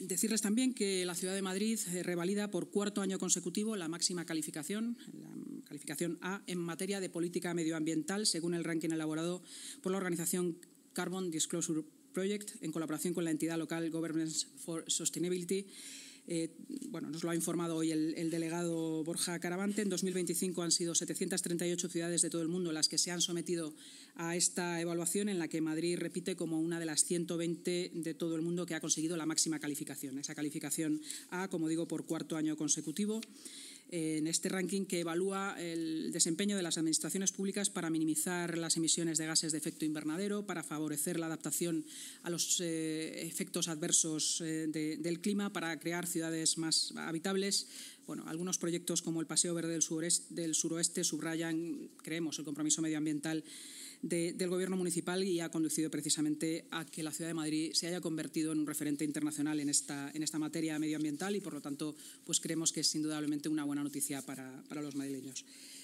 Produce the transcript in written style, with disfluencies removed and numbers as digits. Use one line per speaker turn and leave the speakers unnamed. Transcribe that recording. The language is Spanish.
Decirles también que la Ciudad de Madrid revalida por cuarto año consecutivo la máxima calificación, la calificación A, en materia de política medioambiental, según el ranking elaborado por la organización Carbon Disclosure Project, en colaboración con la entidad local Governance for Sustainability. Nos lo ha informado hoy el delegado Borja Caravante. En 2025 han sido 738 ciudades de todo el mundo las que se han sometido a esta evaluación, en la que Madrid repite como una de las 120 de todo el mundo que ha conseguido la máxima calificación, esa calificación A, como digo, por cuarto año consecutivo. En este ranking, que evalúa el desempeño de las administraciones públicas para minimizar las emisiones de gases de efecto invernadero, para favorecer la adaptación a los efectos adversos del clima, para crear ciudades más habitables. Algunos proyectos como el Paseo Verde del Suroeste subrayan, creemos, el compromiso medioambiental del Gobierno municipal, y ha conducido precisamente a que la Ciudad de Madrid se haya convertido en un referente internacional en esta materia medioambiental, y por lo tanto creemos que es indudablemente una buena noticia para los madrileños.